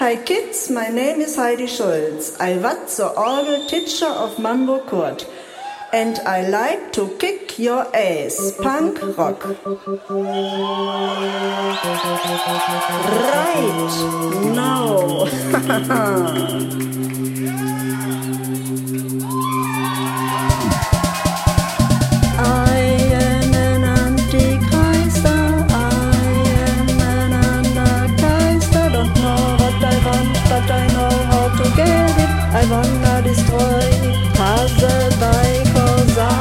Hi kids, my name is Heidi Schulz. I was the orgel teacher of Mambo Court. And I like to kick your ass, punk rock. Right, now. I am an Antichrist, I am an Anarchist. I don't know what I want, but I know how to get it. I wanna destroy puzzle by cause I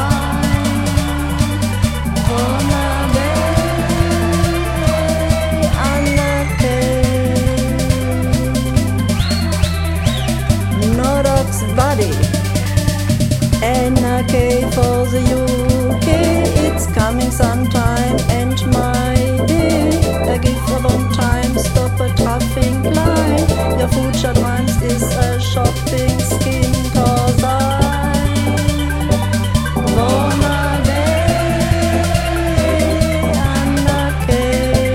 wanna be anarchy. Nordox body. Anarchy for the UK, it's coming sometime, and my day, I give a long time, stop a traffic line. Your future dreams is a shopping scheme, cause I wanna be anarchy.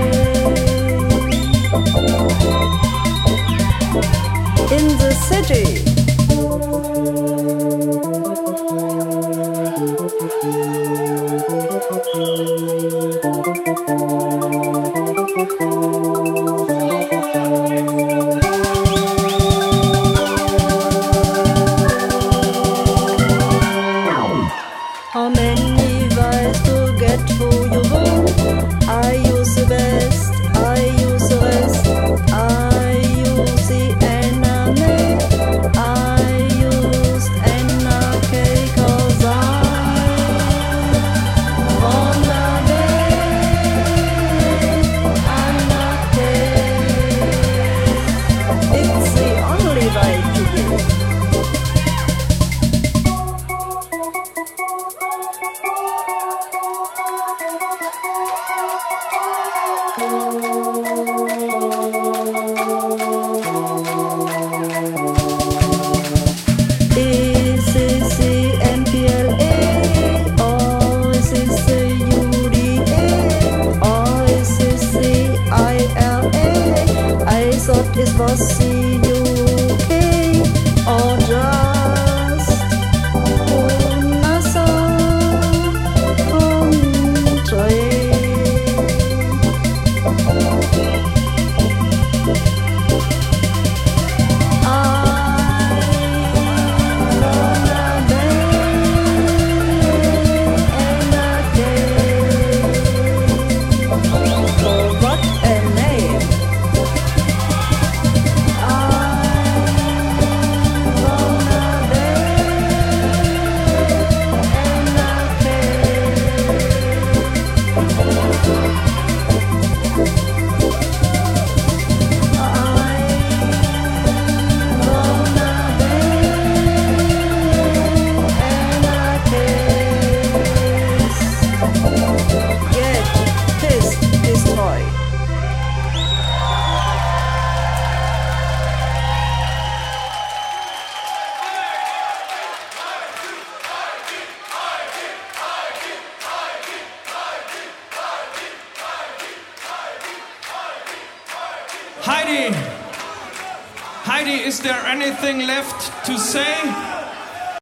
In the city. How many ways to get who you want? I use the best, I use the rest, I use the enemy, I used anarchy cause I wanna be anarchy. It's the only way to be. Is this the MPLA, or is this the UDA, or is this the IRA? I thought it was the UK, or just another country. Heidi, is there anything left to say?